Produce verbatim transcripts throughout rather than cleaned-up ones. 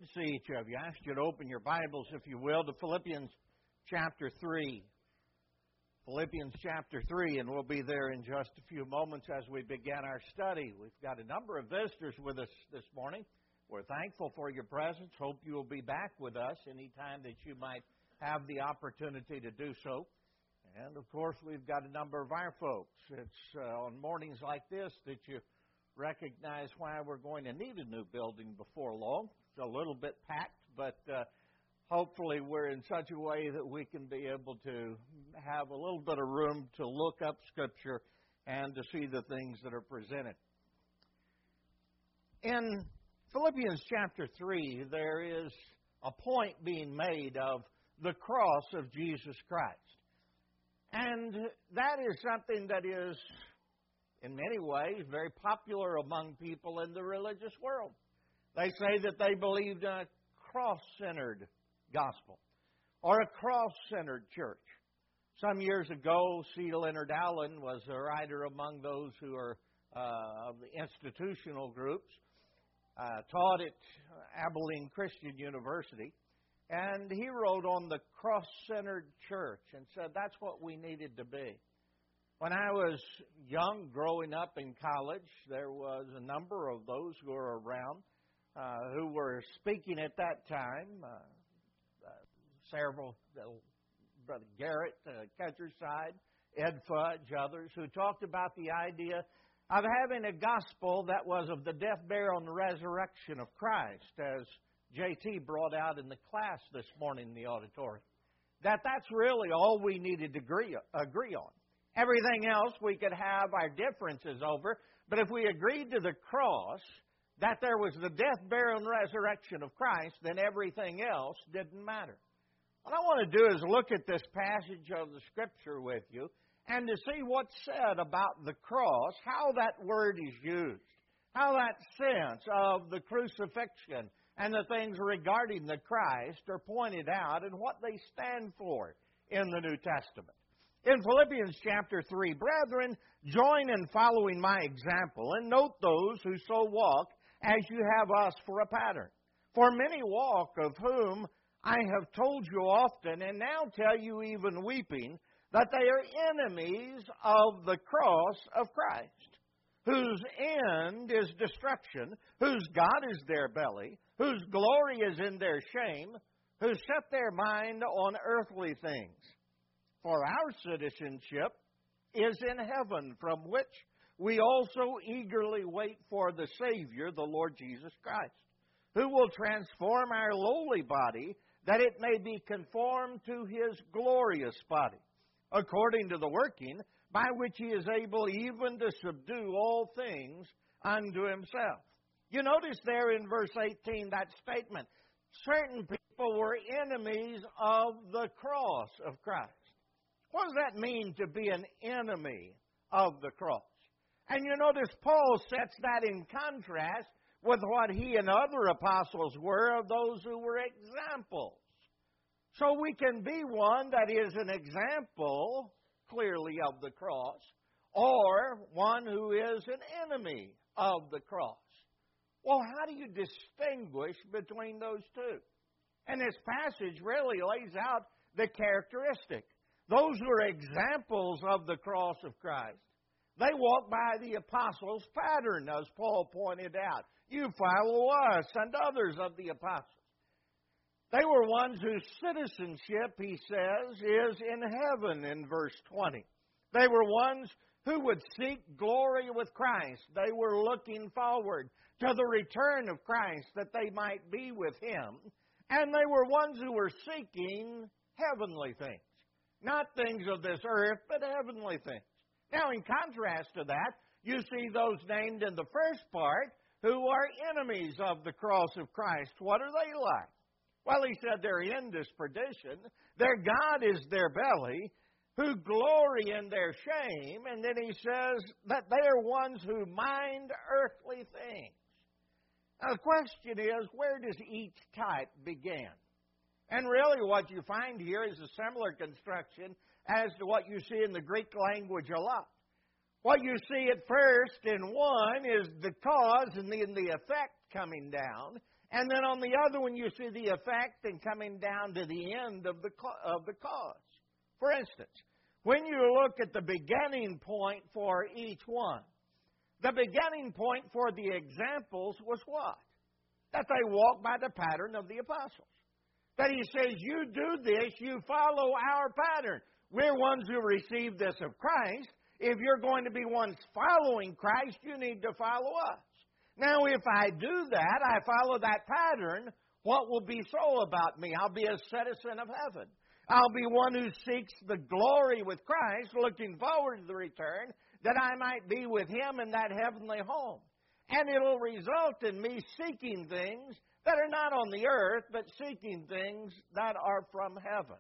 see each of you. I ask you to open your Bibles, if you will, to Philippians chapter three. Philippians chapter three, and we'll be there in just a few moments as we begin our study. We've got a number of visitors with us this morning. We're thankful for your presence. Hope you will be back with us anytime that you might have the opportunity to do so. And, of course, we've got a number of our folks. It's uh, on mornings like this that you recognize why we're going to need a new building before long. It's a little bit packed, but uh, hopefully we're in such a way that we can be able to have a little bit of room to look up Scripture and to see the things that are presented. In Philippians chapter three, there is a point being made of the cross of Jesus Christ. And that is something that is, in many ways, very popular among people in the religious world. They say that they believed in a cross-centered gospel or a cross-centered church. Some years ago, C. Leonard Allen was a writer among those who are uh, of the institutional groups, uh, taught at Abilene Christian University, and he wrote on the cross-centered church and said that's what we needed to be. When I was young, growing up in college, there was a number of those who were around uh, who were speaking at that time. Uh, uh, several, uh, Brother Garrett, uh, Countryside, Ed Fudge, others, who talked about the idea of having a gospel that was of the death, burial, and resurrection of Christ, as J T brought out in the class this morning in the auditorium. That that's really all we needed to agree, agree on. Everything else we could have our differences over, but if we agreed to the cross, that there was the death, burial, and resurrection of Christ, then everything else didn't matter. What I want to do is look at this passage of the Scripture with you and to see what's said about the cross, how that word is used, how that sense of the crucifixion and the things regarding the Christ are pointed out and what they stand for in the New Testament. In Philippians chapter three, brethren, join in following my example and note those who so walk as you have us for a pattern. For many walk, of whom I have told you often, and now tell you even weeping, that they are enemies of the cross of Christ, whose end is destruction, whose God is their belly, whose glory is in their shame, who set their mind on earthly things. For our citizenship is in heaven, from which we also eagerly wait for the Savior, the Lord Jesus Christ, who will transform our lowly body, that it may be conformed to His glorious body, according to the working by which He is able even to subdue all things unto Himself. You notice there in verse eighteen that statement, certain people were enemies of the cross of Christ. What does that mean to be an enemy of the cross? And you notice Paul sets that in contrast with what he and other apostles were of those who were examples. So we can be one that is an example, clearly, of the cross, or one who is an enemy of the cross. Well, how do you distinguish between those two? And this passage really lays out the characteristic. Those who are examples of the cross of Christ, they walk by the apostles' pattern, as Paul pointed out. You follow us and others of the apostles. They were ones whose citizenship, he says, is in heaven in verse twenty. They were ones who would seek glory with Christ. They were looking forward to the return of Christ that they might be with Him. And they were ones who were seeking heavenly things. Not things of this earth, but heavenly things. Now, in contrast to that, you see those named in the first part who are enemies of the cross of Christ. What are they like? Well, he said their end is perdition. Their God is their belly, who glory in their shame. And then he says that they are ones who mind earthly things. Now, the question is, where does each type begin? And really what you find here is a similar construction as to what you see in the Greek language a lot. What you see at first in one is the cause and then the effect coming down. And then on the other one, you see the effect and coming down to the end of the, of the cause. For instance, when you look at the beginning point for each one, the beginning point for the examples was what? That they walk by the pattern of the apostles. That he says, you do this, you follow our pattern. We're ones who receive this of Christ. If you're going to be ones following Christ, you need to follow us. Now, if I do that, I follow that pattern, what will be so about me? I'll be a citizen of heaven. I'll be one who seeks the glory with Christ, looking forward to the return, that I might be with Him in that heavenly home. And it'll result in me seeking things that are not on the earth, but seeking things that are from heaven.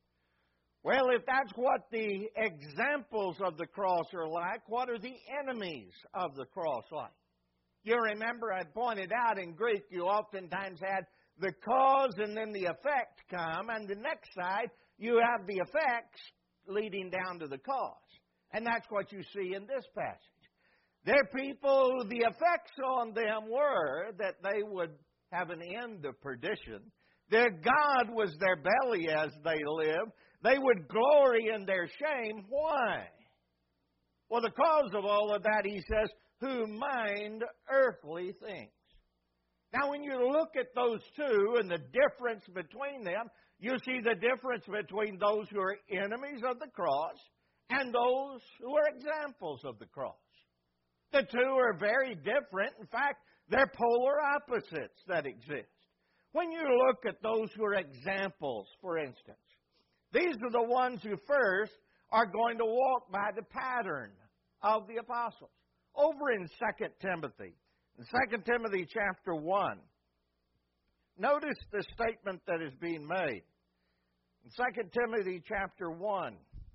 Well, if that's what the examples of the cross are like, what are the enemies of the cross like? You remember I pointed out in Greek you oftentimes had the cause and then the effect come, and the next side you have the effects leading down to the cause. And that's what you see in this passage. They're people who the effects on them were that they would have an end of perdition. Their God was their belly as they lived. They would glory in their shame. Why? Well, the cause of all of that, he says, who mind earthly things. Now, when you look at those two and the difference between them, you see the difference between those who are enemies of the cross and those who are examples of the cross. The two are very different. In fact, they're polar opposites that exist. When you look at those who are examples, for instance, these are the ones who first are going to walk by the pattern of the apostles. Over in Second Timothy, in Second Timothy chapter one, notice the statement that is being made. In Second Timothy chapter one,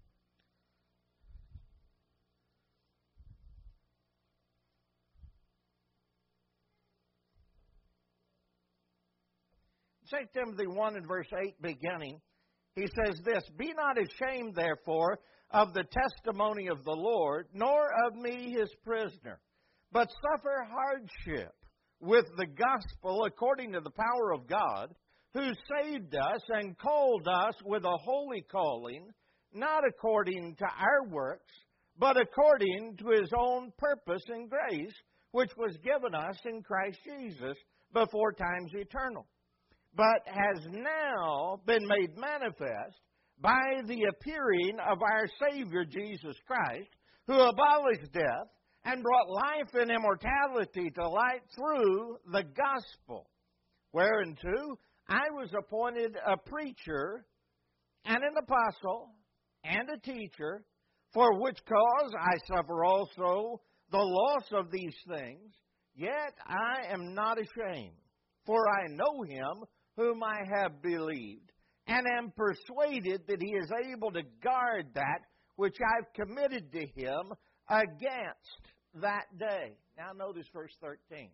Second Timothy one and verse eight beginning, he says this, be not ashamed, therefore, of the testimony of the Lord, nor of me his prisoner, but suffer hardship with the gospel according to the power of God, who saved us and called us with a holy calling, not according to our works, but according to his own purpose and grace, which was given us in Christ Jesus before times eternal, but has now been made manifest by the appearing of our Savior Jesus Christ, who abolished death and brought life and immortality to light through the gospel, whereunto I was appointed a preacher and an apostle and a teacher, for which cause I suffer also the loss of these things, yet I am not ashamed, for I know him whom I have believed, and am persuaded that he is able to guard that which I've committed to him against that day. Now notice verse thirteen.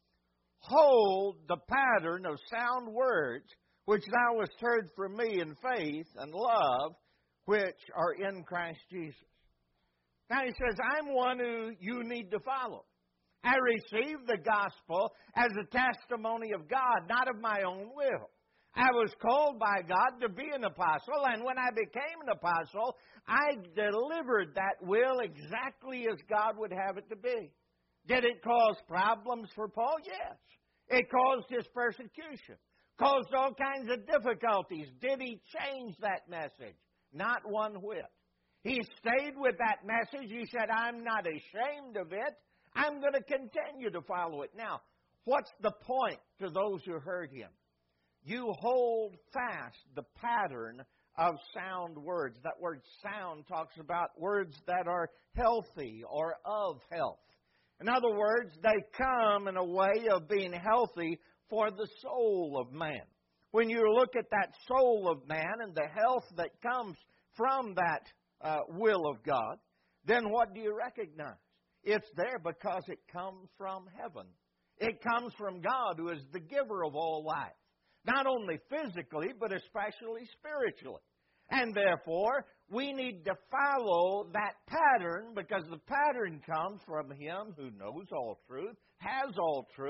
Hold the pattern of sound words which thou hast heard from me in faith and love, which are in Christ Jesus. Now he says, I'm one who you need to follow. I received the gospel as a testimony of God, not of my own will. I was called by God to be an apostle, and when I became an apostle, I delivered that will exactly as God would have it to be. Did it cause problems for Paul? Yes. It caused his persecution, caused all kinds of difficulties. Did he change that message? Not one whit. He stayed with that message. He said, I'm not ashamed of it. I'm going to continue to follow it. Now, what's the point to those who heard him? You hold fast the pattern of sound words. That word sound talks about words that are healthy or of health. In other words, they come in a way of being healthy for the soul of man. When you look at that soul of man and the health that comes from that uh, will of God, then what do you recognize? It's there because it comes from heaven. It comes from God, who is the giver of all life. Not only physically, but especially spiritually. And therefore, we need to follow that pattern because the pattern comes from Him who knows all truth, has all truth,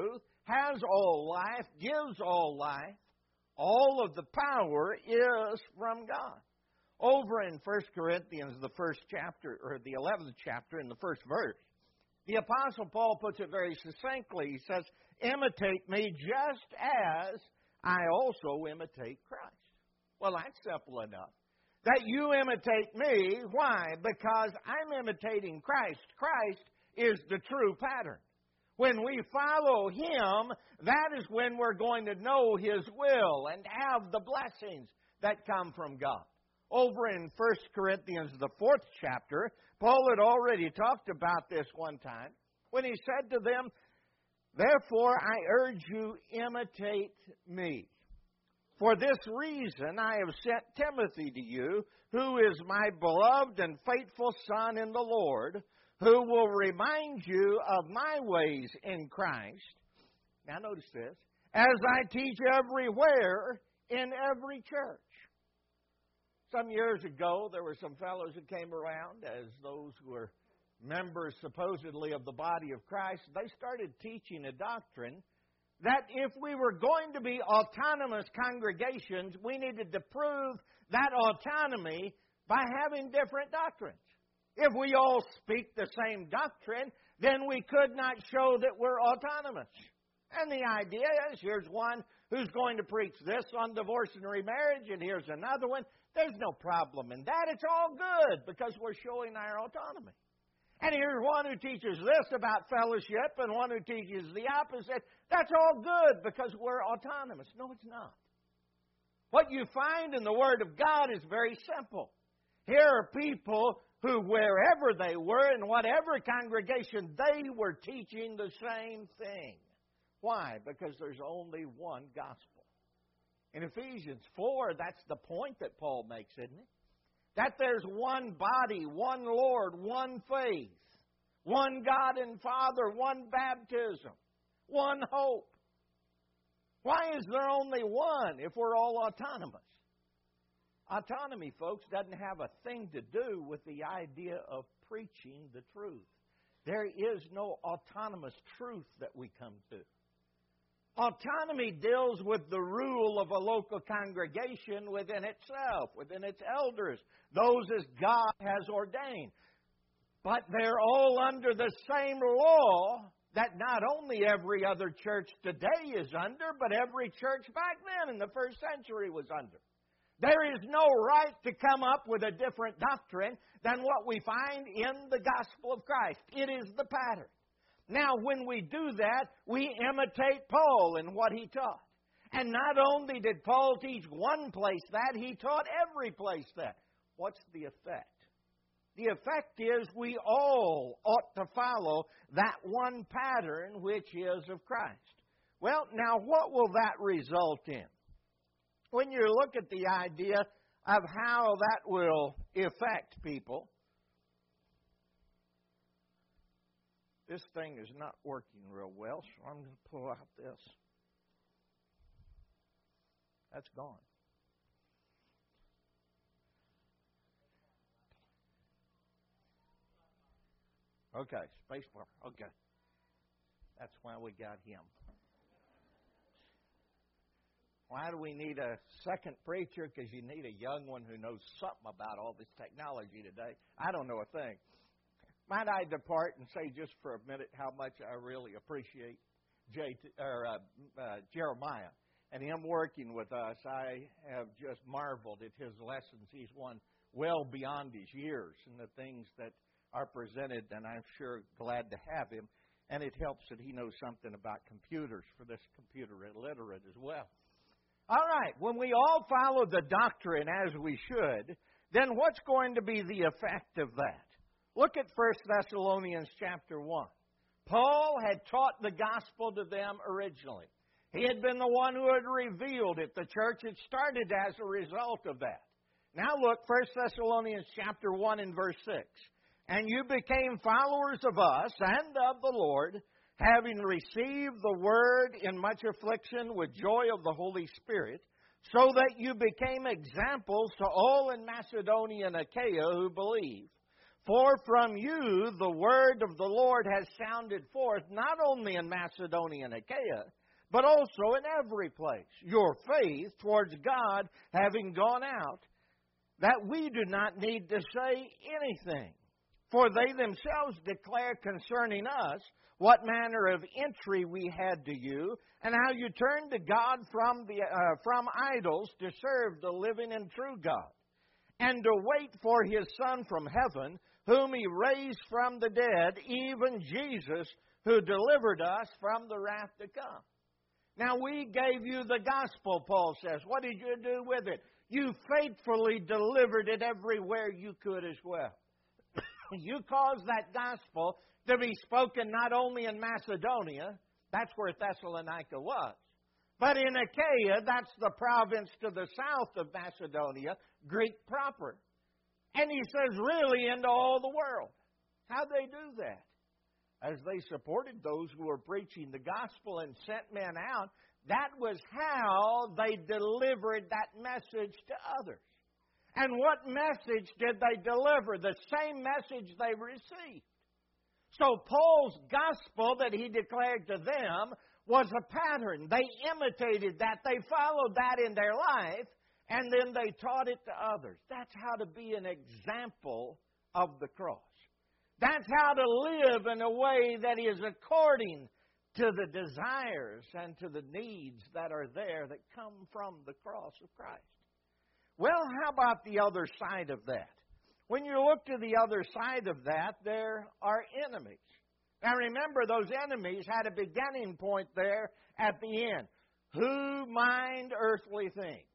has all life, gives all life. All of the power is from God. Over in First Corinthians, the first chapter, or the eleventh chapter, in the first verse, the Apostle Paul puts it very succinctly. He says, imitate me just as I also imitate Christ. Well, that's simple enough. That you imitate me. Why? Because I'm imitating Christ. Christ is the true pattern. When we follow Him, that is when we're going to know His will and have the blessings that come from God. Over in First Corinthians, the fourth chapter, Paul had already talked about this one time when he said to them, therefore I urge you, imitate me. For this reason I have sent Timothy to you, who is my beloved and faithful son in the Lord, who will remind you of my ways in Christ. Now notice this. As I teach everywhere in every church. Some years ago, there were some fellows who came around as those who were members supposedly of the body of Christ. They started teaching a doctrine that if we were going to be autonomous congregations, we needed to prove that autonomy by having different doctrines. If we all speak the same doctrine, then we could not show that we're autonomous. And the idea is, here's one who's going to preach this on divorce and remarriage, and here's another one. There's no problem in that. It's all good because we're showing our autonomy. And here's one who teaches this about fellowship and one who teaches the opposite. That's all good because we're autonomous. No, it's not. What you find in the Word of God is very simple. Here are people who, wherever they were, in whatever congregation, they were teaching the same thing. Why? Because there's only one gospel. In Ephesians four, that's the point that Paul makes, isn't it? That there's one body, one Lord, one faith, one God and Father, one baptism, one hope. Why is there only one if we're all autonomous? Autonomy, folks, doesn't have a thing to do with the idea of preaching the truth. There is no autonomous truth that we come to. Autonomy deals with the rule of a local congregation within itself, within its elders, those as God has ordained. But they're all under the same law that not only every other church today is under, but every church back then in the first century was under. There is no right to come up with a different doctrine than what we find in the gospel of Christ. It is the pattern. Now, when we do that, we imitate Paul in what he taught. And not only did Paul teach one place that, he taught every place that. What's the effect? The effect is we all ought to follow that one pattern which is of Christ. Well, now what will that result in? When you look at the idea of how that will affect people, this thing is not working real well, so I'm going to pull out this. That's gone. Okay, spacebar. Okay. That's why we got him. Why do we need a second preacher? Because you need a young one who knows something about all this technology today. I don't know a thing. Might I depart and say just for a minute how much I really appreciate J T, or, uh, uh, Jeremiah and him working with us. I have just marveled at his lessons. He's one well beyond his years and the things that are presented, and I'm sure glad to have him. And it helps that he knows something about computers for this computer illiterate as well. All right, when we all follow the doctrine as we should, then what's going to be the effect of that? Look at First Thessalonians chapter one. Paul had taught the gospel to them originally. He had been the one who had revealed it. The church had started as a result of that. Now look, First Thessalonians chapter one and verse six. And you became followers of us and of the Lord, having received the word in much affliction with joy of the Holy Spirit, so that you became examples to all in Macedonia and Achaia who believe. For from you the word of the Lord has sounded forth, not only in Macedonia and Achaia, but also in every place, your faith towards God having gone out, that we do not need to say anything. For they themselves declare concerning us what manner of entry we had to you, and how you turned to God from the uh, from idols to serve the living and true God, and to wait for His Son from heaven, whom He raised from the dead, even Jesus, who delivered us from the wrath to come. Now we gave you the gospel, Paul says. What did you do with it? You faithfully delivered it everywhere you could as well. You caused that gospel to be spoken not only in Macedonia, that's where Thessalonica was, but in Achaia, that's the province to the south of Macedonia, Greek proper. And he says, really into all the world. How'd they do that? As they supported those who were preaching the gospel and sent men out, that was how they delivered that message to others. And what message did they deliver? The same message they received. So Paul's gospel that he declared to them was a pattern. They imitated that. They followed that in their life, and then they taught it to others. That's how to be an example of the cross. That's how to live in a way that is according to the desires and to the needs that are there that come from the cross of Christ. Well, how about the other side of that? When you look to the other side of that, there are enemies. Now remember, those enemies had a beginning point there at the end. Who mind earthly things?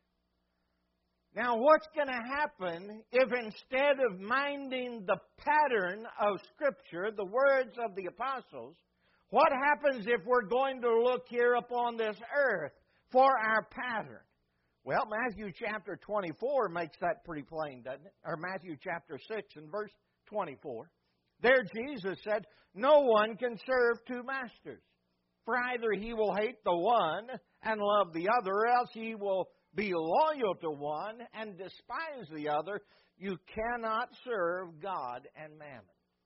Now what's going to happen if instead of minding the pattern of Scripture, the words of the apostles, what happens if we're going to look here upon this earth for our pattern? Well, Matthew chapter twenty-four makes that pretty plain, doesn't it? Or Matthew chapter six and verse twenty-four. There Jesus said, no one can serve two masters. For either he will hate the one and love the other, or else he will be loyal to one and despise the other. You cannot serve God and mammon.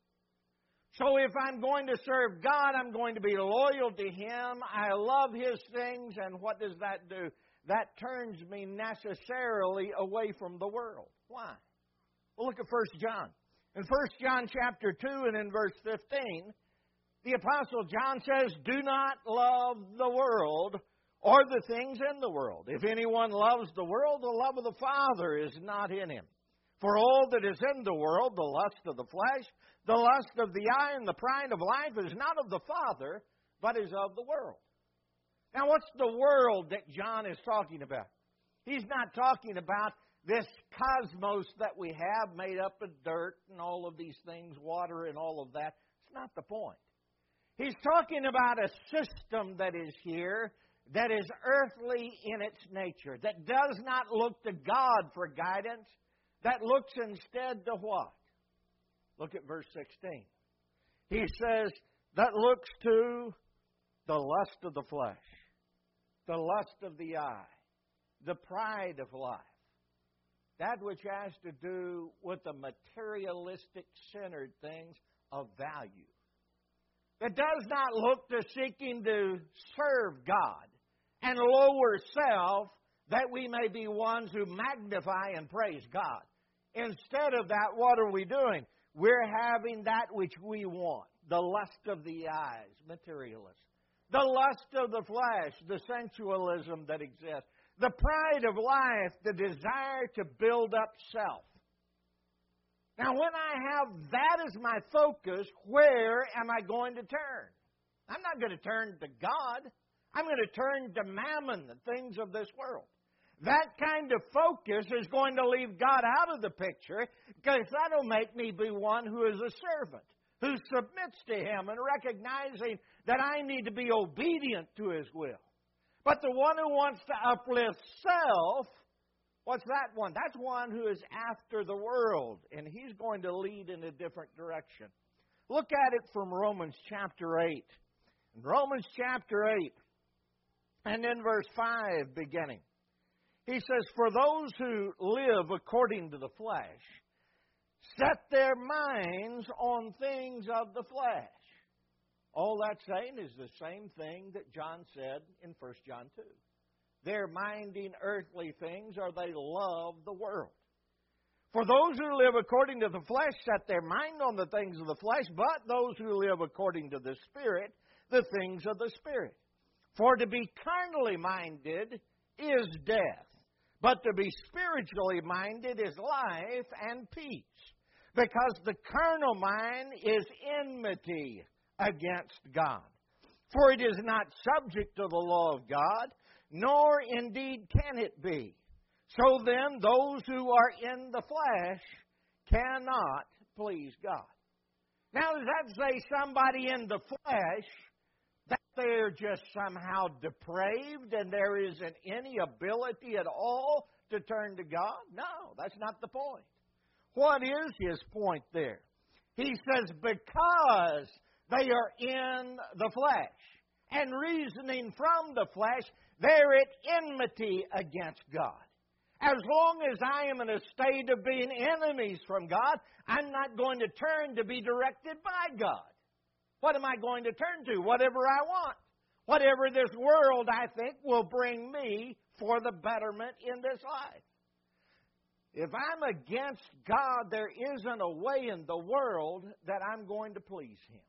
So if I'm going to serve God, I'm going to be loyal to Him. I love His things, and what does that do? That turns me necessarily away from the world. Why? Well, look at First John. In First John chapter two and in verse fifteen, the Apostle John says, do not love the world or the things in the world. If anyone loves the world, the love of the Father is not in him. For all that is in the world, the lust of the flesh, the lust of the eye, and the pride of life is not of the Father, but is of the world. Now, what's the world that John is talking about? He's not talking about this cosmos that we have made up of dirt and all of these things, water and all of that. It's not the point. He's talking about a system that is here that is earthly in its nature, that does not look to God for guidance, that looks instead to what? Look at verse sixteen. He says, that looks to the lust of the flesh, the lust of the eye, the pride of life, that which has to do with the materialistic centered things of value. It does not look to seeking to serve God and lower self that we may be ones who magnify and praise God. Instead of that, what are we doing? We're having that which we want. The lust of the eyes, materialism. The lust of the flesh, the sensualism that exists. The pride of life, the desire to build up self. Now, when I have that as my focus, where am I going to turn? I'm not going to turn to God. I'm going to turn to mammon, the things of this world. That kind of focus is going to leave God out of the picture, because that'll make me be one who is a servant, who submits to Him and recognizing that I need to be obedient to His will. But the one who wants to uplift self, what's that one? That's one who is after the world, and he's going to lead in a different direction. Look at it from Romans chapter eight. In Romans chapter eight, and in verse five beginning, he says, for those who live according to the flesh set their minds on things of the flesh. All that's saying is the same thing that John said in First John two. They're minding earthly things, or they love the world. For those who live according to the flesh set their mind on the things of the flesh, but those who live according to the Spirit, the things of the Spirit. For to be carnally minded is death, but to be spiritually minded is life and peace. Because the carnal mind is enmity against God. For it is not subject to the law of God, nor indeed can it be. So then, those who are in the flesh cannot please God. Now, does that say somebody in the flesh, that they're just somehow depraved and there isn't any ability at all to turn to God? No, that's not the point. What is his point there? He says, because they are in the flesh, and reasoning from the flesh, they're at enmity against God. As long as I am in a state of being enemies from God, I'm not going to turn to be directed by God. What am I going to turn to? Whatever I want. Whatever this world, I think, will bring me for the betterment in this life. If I'm against God, there isn't a way in the world that I'm going to please Him.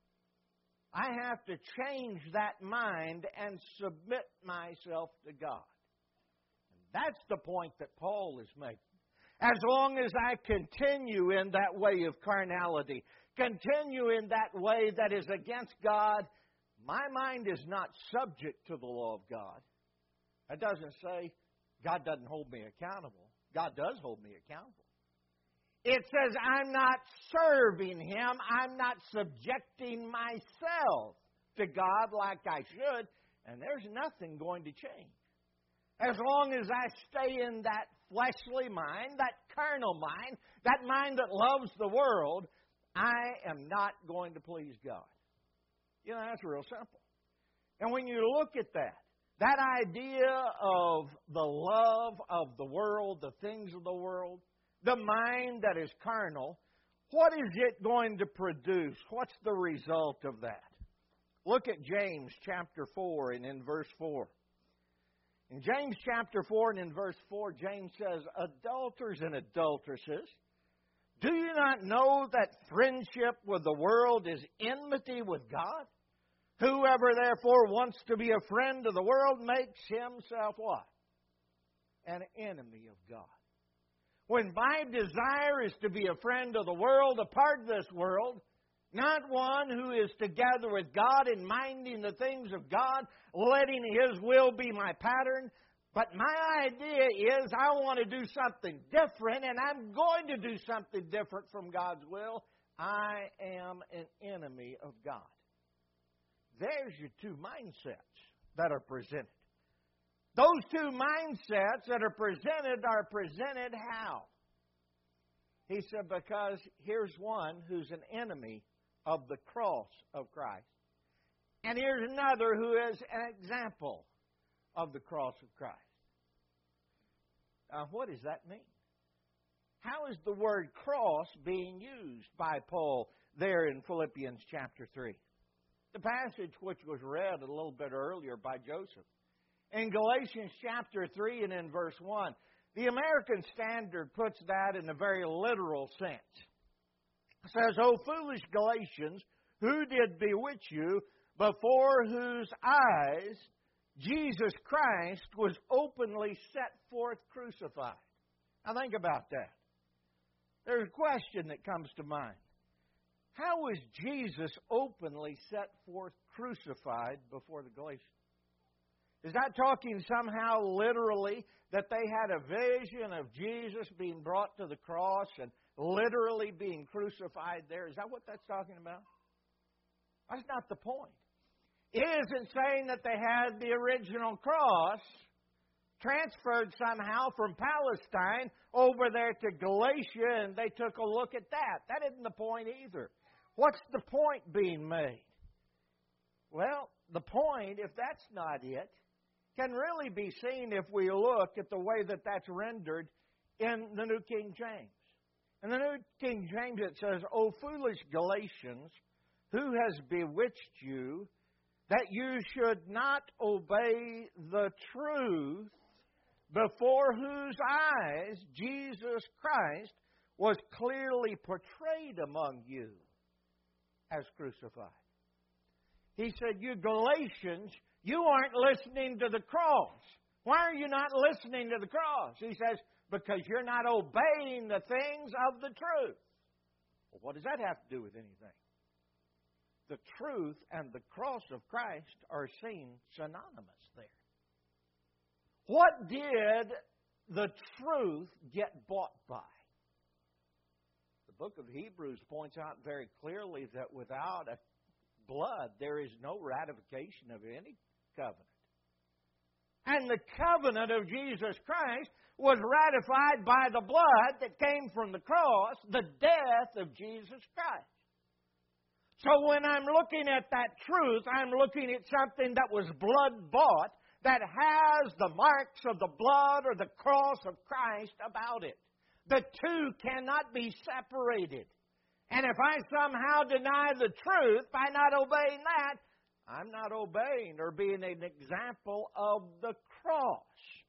I have to change that mind and submit myself to God. That's the point that Paul is making. As long as I continue in that way of carnality, continue in that way that is against God, my mind is not subject to the law of God. It doesn't say God doesn't hold me accountable. God does hold me accountable. It says I'm not serving Him. I'm not subjecting myself to God like I should, and there's nothing going to change. As long as I stay in that fleshly mind, that carnal mind, that mind that loves the world, I am not going to please God. You know, that's real simple. And when you look at that, that idea of the love of the world, the things of the world, the mind that is carnal, what is it going to produce? What's the result of that? Look at James chapter four and in verse four. In James chapter four and in verse four, James says, adulterers and adulteresses, do you not know that friendship with the world is enmity with God? Whoever therefore wants to be a friend of the world makes himself what? An enemy of God. When my desire is to be a friend of the world, a part of this world, not one who is together with God and minding the things of God, letting His will be my pattern. But my idea is I want to do something different, and I'm going to do something different from God's will. I am an enemy of God. There's your two mindsets that are presented. Those two mindsets that are presented are presented how? He said, because here's one who's an enemy of the cross of Christ. And here's another who is an example of the cross of Christ. Now, what does that mean? How is the word cross being used by Paul there in Philippians chapter three? The passage which was read a little bit earlier by Joseph. In Galatians chapter three and in verse one, the American Standard puts that in a very literal sense. It says, O foolish Galatians, who did bewitch you, before whose eyes Jesus Christ was openly set forth crucified? Now think about that. There's a question that comes to mind. How was Jesus openly set forth crucified before the Galatians? Is that talking somehow literally that they had a vision of Jesus being brought to the cross and literally being crucified there? Is that what that's talking about? That's not the point. It isn't saying that they had the original cross transferred somehow from Palestine over there to Galatia and they took a look at that. That isn't the point either. What's the point being made? Well, the point, if that's not it, can really be seen if we look at the way that that's rendered in the New King James. In the New King James it says, O foolish Galatians, who has bewitched you, that you should not obey the truth, before whose eyes Jesus Christ was clearly portrayed among you as crucified. He said, you Galatians, you aren't listening to the cross. Why are you not listening to the cross? He says, because you're not obeying the things of the truth. Well, what does that have to do with anything? The truth and the cross of Christ are seen synonymous there. What did the truth get bought by? The book of Hebrews points out very clearly that without a blood, there is no ratification of any covenant. And the covenant of Jesus Christ was ratified by the blood that came from the cross, the death of Jesus Christ. So when I'm looking at that truth, I'm looking at something that was blood-bought, that has the marks of the blood or the cross of Christ about it. The two cannot be separated. And if I somehow deny the truth by not obeying that, I'm not obeying or being an example of the cross.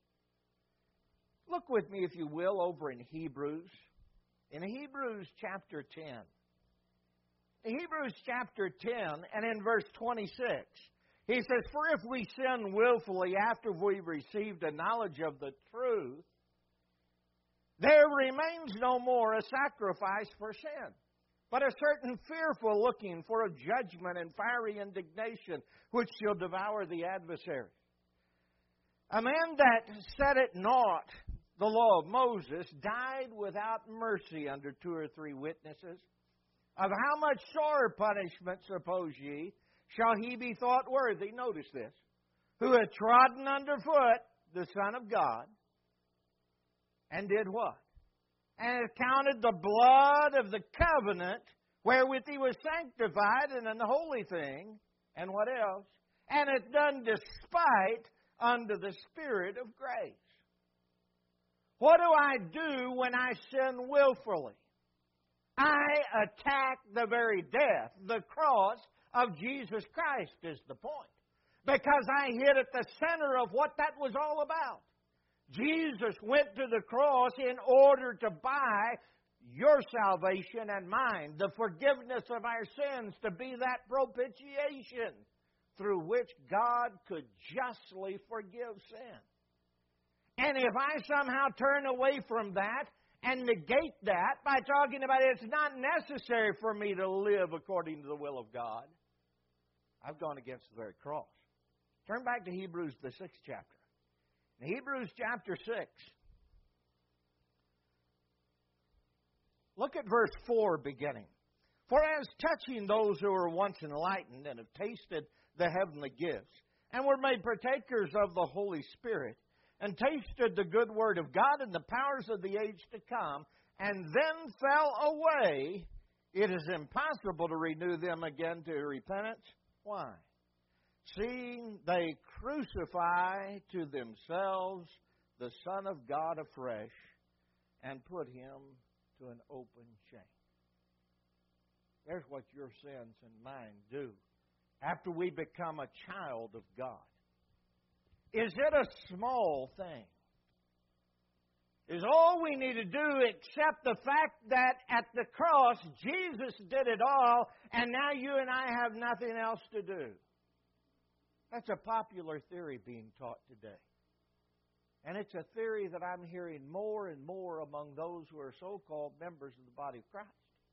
Look with me, if you will, over in Hebrews. In Hebrews chapter ten. In Hebrews chapter ten and in verse twenty-six, he says, for if we sin willfully after we've received a knowledge of the truth, there remains no more a sacrifice for sin, but a certain fearful looking for a judgment and fiery indignation which shall devour the adversary. A man that set at naught the law of Moses died without mercy under two or three witnesses. Of how much sore punishment, suppose ye, shall he be thought worthy? Notice this. Who had trodden underfoot the Son of God, and did what? And counted the blood of the covenant wherewith he was sanctified and an holy thing, and what else? And it done despite unto the Spirit of grace. What do I do when I sin willfully? I attack the very death, the cross of Jesus Christ is the point. Because I hit at the center of what that was all about. Jesus went to the cross in order to buy your salvation and mine, the forgiveness of our sins, to be that propitiation through which God could justly forgive sin. And if I somehow turn away from that and negate that by talking about it's not necessary for me to live according to the will of God, I've gone against the very cross. Turn back to Hebrews, the sixth chapter. In Hebrews chapter six, look at verse four beginning. For as touching those who were once enlightened and have tasted the heavenly gifts, and were made partakers of the Holy Spirit, and tasted the good word of God and the powers of the age to come, and then fell away, it is impossible to renew them again to repentance. Why? Seeing they crucify to themselves the Son of God afresh, and put Him to an open shame. There's what your sins and mine do after we become a child of God. Is it a small thing? Is all we need to do accept the fact that at the cross Jesus did it all, and now you and I have nothing else to do? That's a popular theory being taught today. And it's a theory that I'm hearing more and more among those who are so-called members of the body of Christ.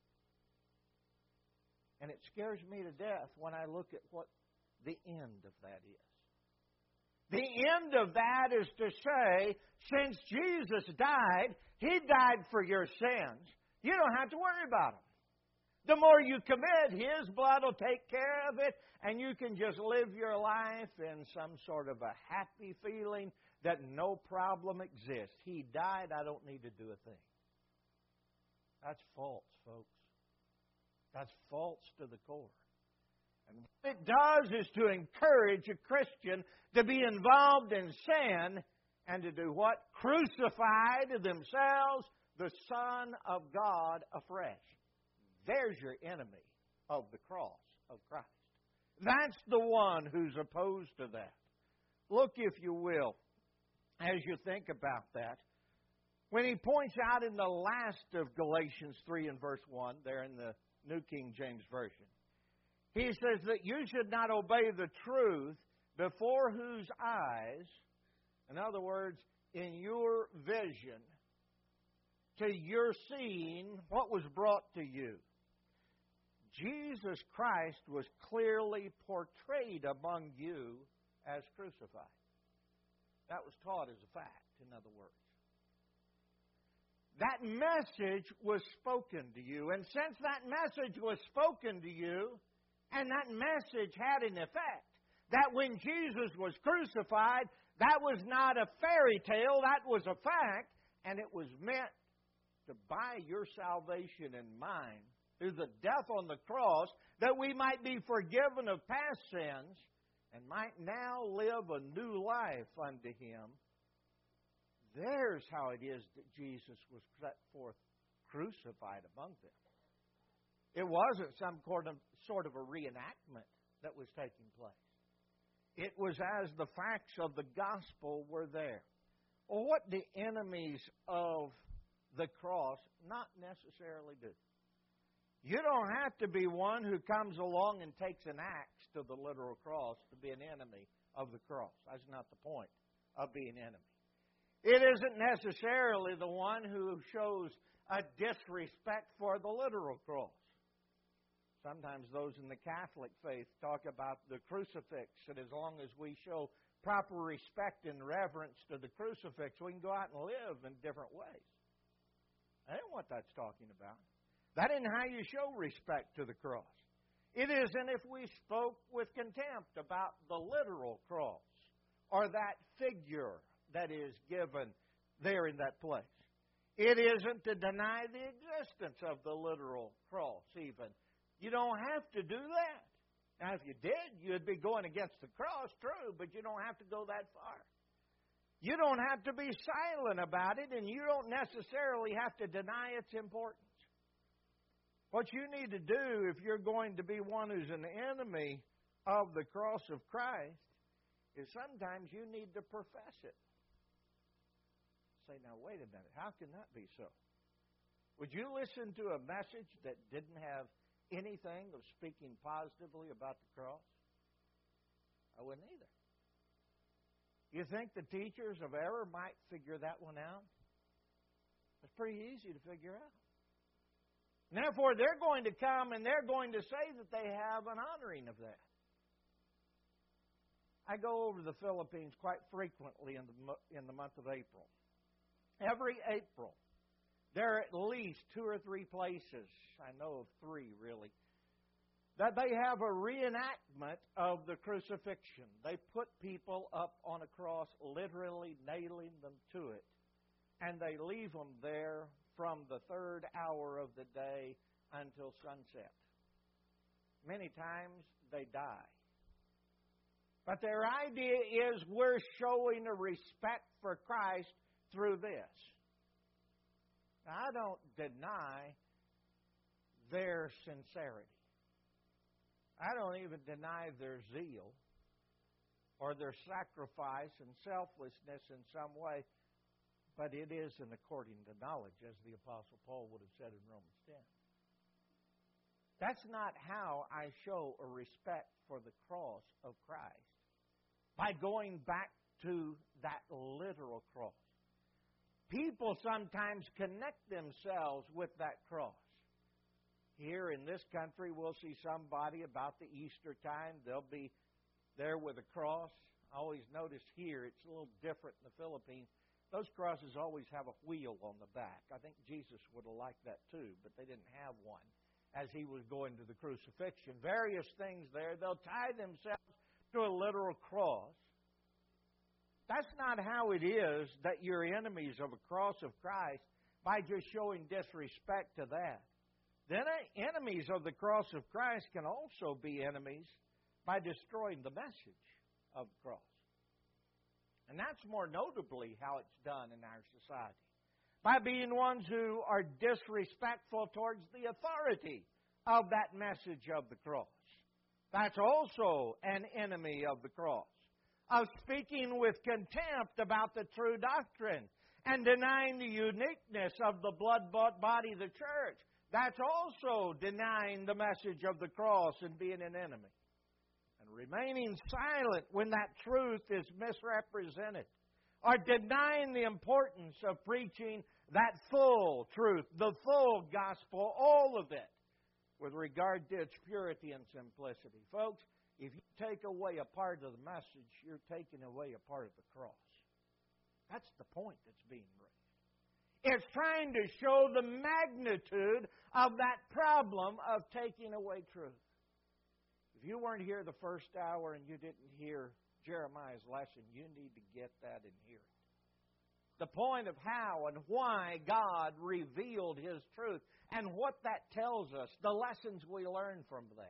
And it scares me to death when I look at what the end of that is. The end of that is to say, since Jesus died, He died for your sins. You don't have to worry about them. The more you commit, His blood will take care of it, and you can just live your life in some sort of a happy feeling that no problem exists. He died, I don't need to do a thing. That's false, folks. That's false to the core. And what it does is to encourage a Christian to be involved in sin and to do what? Crucify to themselves the Son of God afresh. There's your enemy of the cross of Christ. That's the one who's opposed to that. Look, if you will, as you think about that, when he points out in the last of Galatians three and verse one, there in the New King James Version, he says that you should not obey the truth before whose eyes, in other words, in your vision, to your seeing what was brought to you. Jesus Christ was clearly portrayed among you as crucified. That was taught as a fact, in other words. That message was spoken to you. And since that message was spoken to you, and that message had an effect, that when Jesus was crucified, that was not a fairy tale, that was a fact, and it was meant to buy your salvation and mine through the death on the cross, that we might be forgiven of past sins and might now live a new life unto Him. There's how it is that Jesus was set forth crucified among them. It wasn't some sort of a reenactment that was taking place. It was as the facts of the gospel were there. Well, what do enemies of the cross not necessarily do? You don't have to be one who comes along and takes an axe to the literal cross to be an enemy of the cross. That's not the point of being an enemy. It isn't necessarily the one who shows a disrespect for the literal cross. Sometimes those in the Catholic faith talk about the crucifix, and as long as we show proper respect and reverence to the crucifix, we can go out and live in different ways. That ain't what that's talking about. That isn't how you show respect to the cross. It isn't if we spoke with contempt about the literal cross or that figure that is given there in that place. It isn't to deny the existence of the literal cross even. You don't have to do that. Now, if you did, you'd be going against the cross, true, but you don't have to go that far. You don't have to be silent about it, and you don't necessarily have to deny its importance. What you need to do if you're going to be one who's an enemy of the cross of Christ is sometimes you need to profess it. Say, now, wait a minute. How can that be so? Would you listen to a message that didn't have anything of speaking positively about the cross? I wouldn't either. You think the teachers of error might figure that one out? It's pretty easy to figure out. And therefore, they're going to come and they're going to say that they have an honoring of that. I go over to the Philippines quite frequently in the, in the month of April. Every April, there are at least two or three places, I know of three really, that they have a reenactment of the crucifixion. They put people up on a cross, literally nailing them to it, and they leave them there from the third hour of the day until sunset. Many times they die. But their idea is we're showing a respect for Christ through this. Now, I don't deny their sincerity. I don't even deny their zeal or their sacrifice and selflessness in some way, but it isn't according to knowledge, as the Apostle Paul would have said in Romans ten. That's not how I show a respect for the cross of Christ, by going back to that literal cross. People sometimes connect themselves with that cross. Here in this country, we'll see somebody about the Easter time. They'll be there with a cross. I always notice here it's a little different in the Philippines. Those crosses always have a wheel on the back. I think Jesus would have liked that too, but they didn't have one as he was going to the crucifixion. Various things there. They'll tie themselves to a literal cross. That's not how it is that you're enemies of a cross of Christ by just showing disrespect to that. Then enemies of the cross of Christ can also be enemies by destroying the message of the cross. And that's more notably how it's done in our society. by being ones who are disrespectful towards the authority of that message of the cross. That's also an enemy of the cross. Of speaking with contempt about the true doctrine and denying the uniqueness of the blood-bought body of the church. That's also denying the message of the cross and being an enemy. And remaining silent when that truth is misrepresented. Or denying the importance of preaching that full truth, the full gospel, all of it, with regard to its purity and simplicity. Folks, if you take away a part of the message, you're taking away a part of the cross. That's the point that's being raised. It's trying to show the magnitude of that problem of taking away truth. If you weren't here the first hour and you didn't hear Jeremiah's lesson, you need to get that and hear it. The point of how and why God revealed His truth and what that tells us, the lessons we learn from that.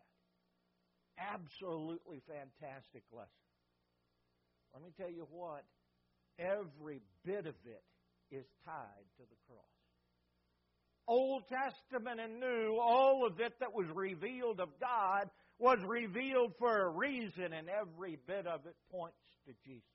Absolutely fantastic lesson. Let me tell you what, every bit of it is tied to the cross. Old Testament and New, all of it that was revealed of God was revealed for a reason, and every bit of it points to Jesus.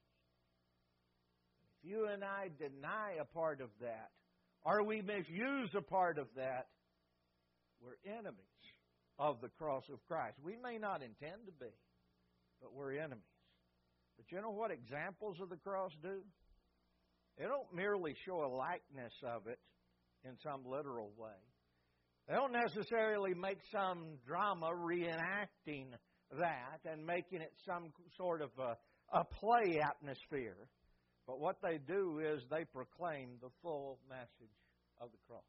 If you and I deny a part of that, or we misuse a part of that, we're enemies of the cross of Christ. We may not intend to be, but we're enemies. But you know what examples of the cross do? They don't merely show a likeness of it in some literal way. They don't necessarily make some drama reenacting that and making it some sort of a, a play atmosphere. But what they do is they proclaim the full message of the cross.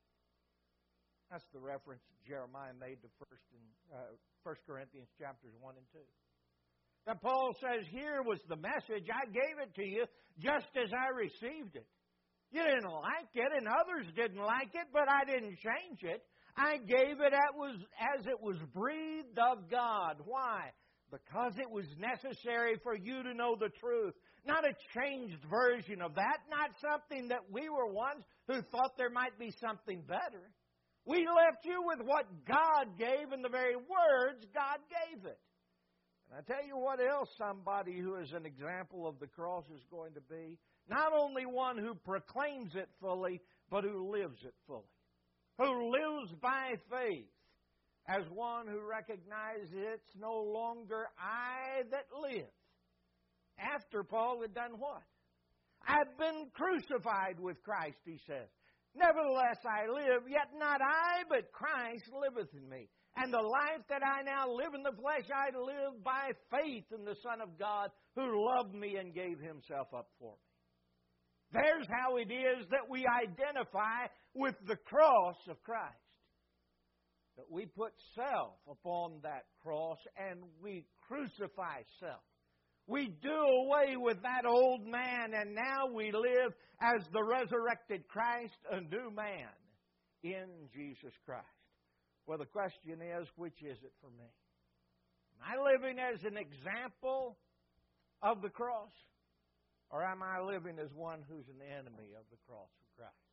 That's the reference Jeremiah made to First and uh, First Corinthians chapters one and two. Now Paul says, here was the message. I gave it to you just as I received it. You didn't like it, and others didn't like it, but I didn't change it. I gave it as it was breathed of God. Why? Because it was necessary for you to know the truth. Not a changed version of that. Not something that we were ones who thought there might be something better. We left you with what God gave in the very words God gave it. And I tell you what else somebody who is an example of the cross is going to be. Not only one who proclaims it fully, but who lives it fully. Who lives by faith as one who recognizes it's no longer I that live. After Paul had done what? I've been crucified with Christ, he says. Nevertheless I live, yet not I, but Christ liveth in me. And the life that I now live in the flesh, I live by faith in the Son of God who loved me and gave Himself up for me. There's how it is that we identify with the cross of Christ. That we put self upon that cross and we crucify self. We do away with that old man and now we live as the resurrected Christ, a new man in Jesus Christ. Well, the question is, which is it for me? Am I living as an example of the cross? Or am I living as one who's an enemy of the cross of Christ?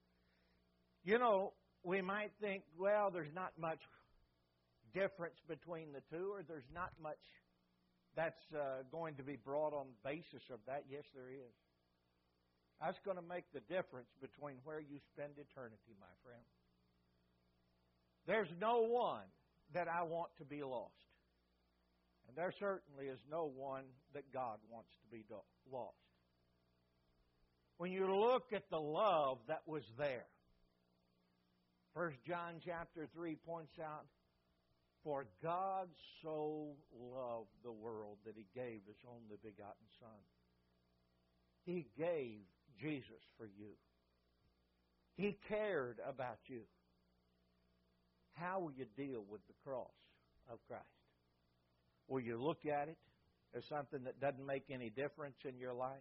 You know, we might think, well, there's not much difference between the two, or there's not much that's uh, going to be brought on the basis of that. Yes, there is. That's going to make the difference between where you spend eternity, my friend. There's no one that I want to be lost. And there certainly is no one that God wants to be lost. When you look at the love that was there, First John chapter three points out, for God so loved the world that He gave His only begotten Son. He gave Jesus for you. He cared about you. How will you deal with the cross of Christ? Will you look at it as something that doesn't make any difference in your life?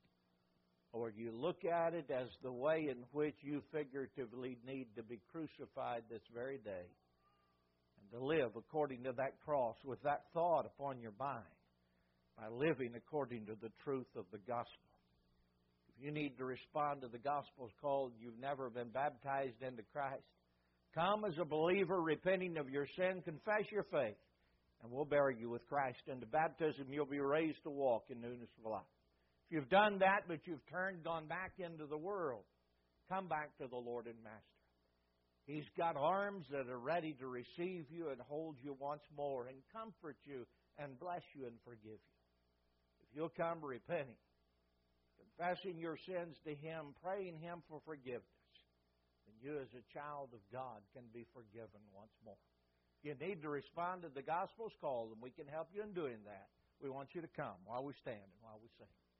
Or you look at it as the way in which you figuratively need to be crucified this very day and to live according to that cross with that thought upon your mind by living according to the truth of the gospel. If You need to respond to the gospel's call. You've never been baptized into Christ. Come as a believer, repenting of your sin, confess your faith, and we'll bury you with Christ. Into baptism, you'll be raised to walk in newness of life. If you've done that, but you've turned, gone back into the world, come back to the Lord and Master. He's got arms that are ready to receive you and hold you once more and comfort you and bless you and forgive you. If you'll come repenting, confessing your sins to Him, praying Him for forgiveness, then you as a child of God can be forgiven once more. If you need to respond to the gospel's call, and we can help you in doing that, we want you to come while we stand and while we sing.